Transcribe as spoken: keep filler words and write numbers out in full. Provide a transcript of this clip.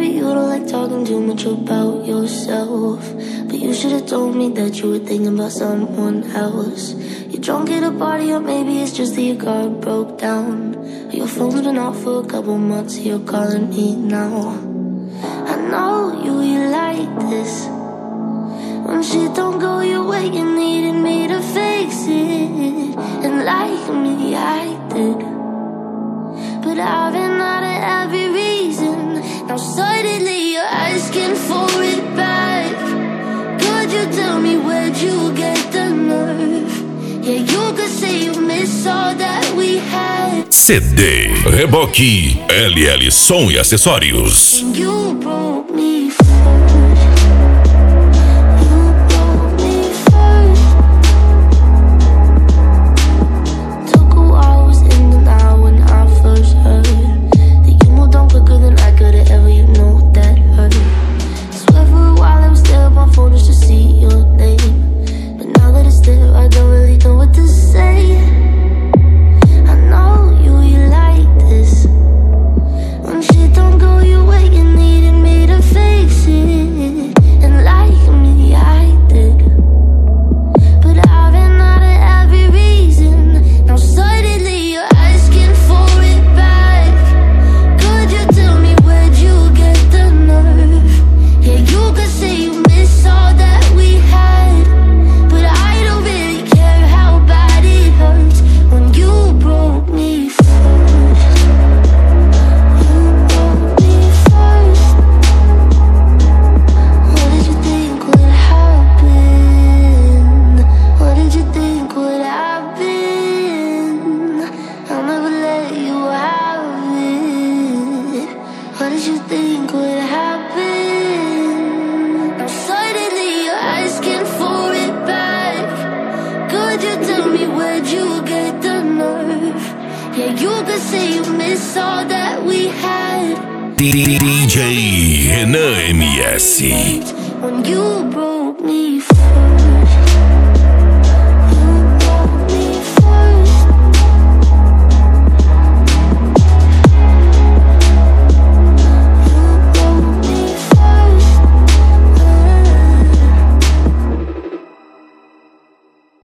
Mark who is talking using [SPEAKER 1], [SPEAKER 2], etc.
[SPEAKER 1] you don't like talking too much about yourself, but you should have told me that you were thinking about someone else. You're drunk at a party, or maybe it's just that your car broke down. Your phone's been off for a couple months, so you're calling me now. I know you, you like this. When shit don't go your way, you needed me to fix it. And like me, I did, but I've been out of every reason. Now suddenly you're asking for it back. Could you tell me where'd you get the nerve? Yeah, you could say you miss all that we had.
[SPEAKER 2] C D Reboque L L Som e Acessórios.
[SPEAKER 1] You broke me.
[SPEAKER 2] D J Renan M S.
[SPEAKER 1] When you broke me first.